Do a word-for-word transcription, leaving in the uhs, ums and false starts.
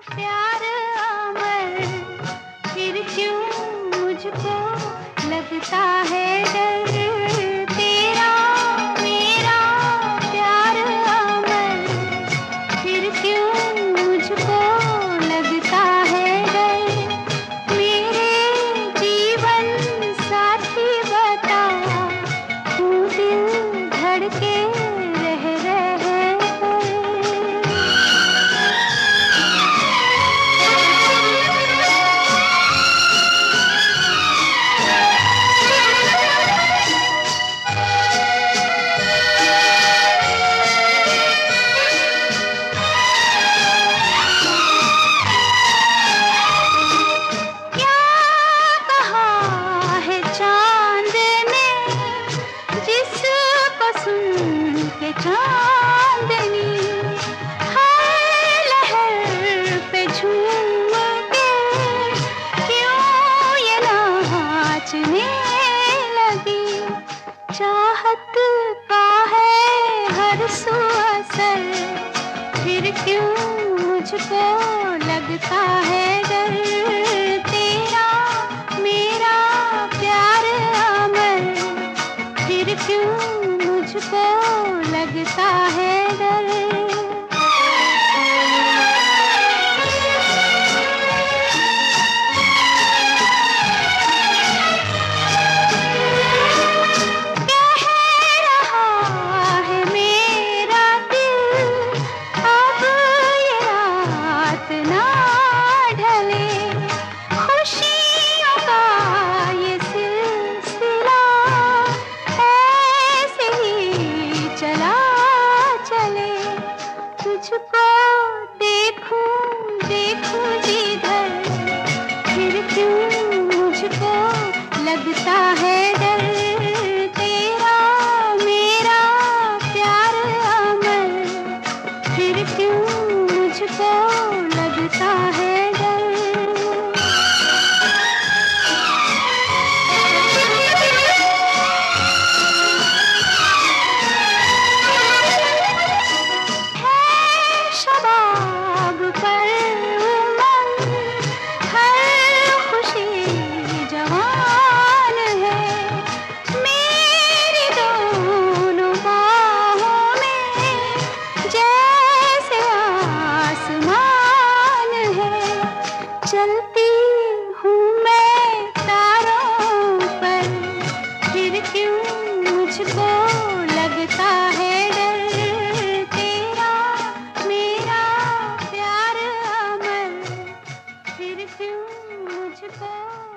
प्यार अमर, फिर क्यों मुझको लगता है डर। तेरा मेरा प्यार अमर, फिर क्यों मुझको लगता है डर। मेरे जीवन साथी बता, क्यों दिल धड़के रह रहे कर। चांदनी हर लहर पे झूम के क्यों ये नाचने लगी। चाहत का है हर सू असर, फिर क्यों मुझको लगता है डर। तेरा मेरा प्यार अमर, फिर क्यों मुझको लगता है डर। कह रहा है मेरा दिल, अब ये रात ना ढले। खुशियों का ये सिलसिला ऐसे ही चला चले। तुझको देखूं देखूं जिधर, फिर क्यों मुझको लगता है डर। तेरा मेरा प्यार अमर, फिर क्यों मुझको लगता है डर। शबाब पर उमंग, हर खुशी जवान है। मेरी दोनों बाहों में जैसे आसमान है। चलती हूँ मैं तारों पर, फिर क्यों मुझको लगता है डर। तेरा मेरा प्यार अमर, फिर क्यों मुझको